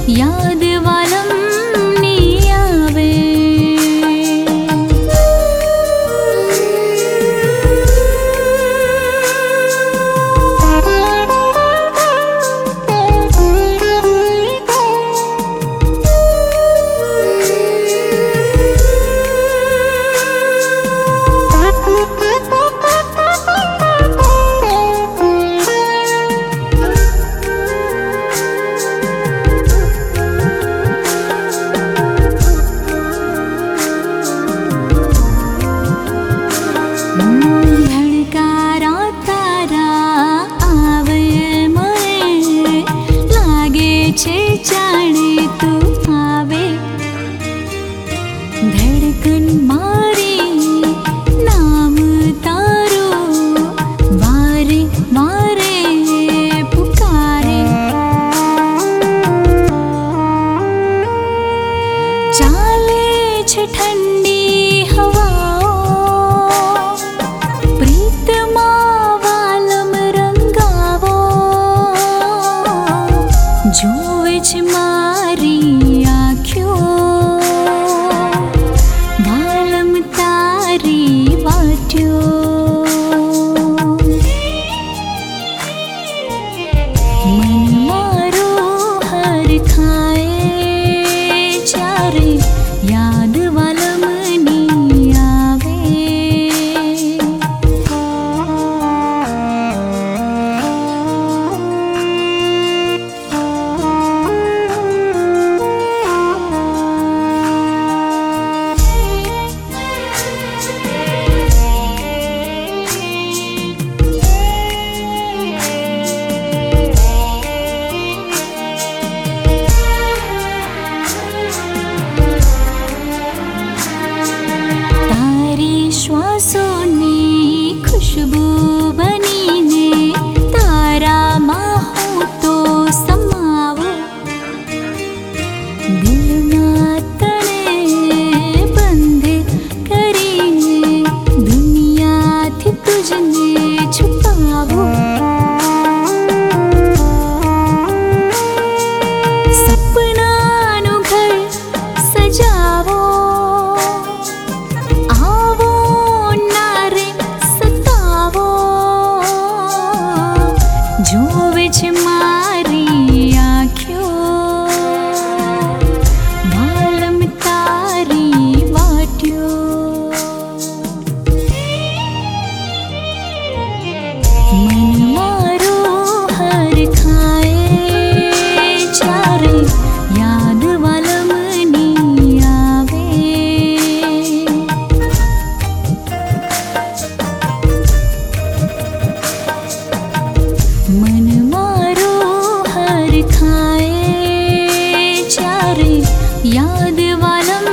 याद वालम नी आवे। जाने तू आवे धड़कन मारे नाम तारो वारे वारे पुकारे। चाले छे ठंडी हवाओ प्रीतमा वालम रंगावो। जोवे छे मारी आँख्यों वालम तारी वाट्यो। मन मारो हर खाए चारे याद वालम नी आवे। श्वासों ने खुशबू बनीने तारा माहू तो समावो। दिल में तने बंधे करीने दुनिया थी तुझने छुपावो। सपनानु घर सजावो। जोवे छे मारी आँख्यों वालम तारी वाट्यो। मन मारो हर खाए चारे याद वालम नी आवे। मन मारो हर खाए चारे याद वालम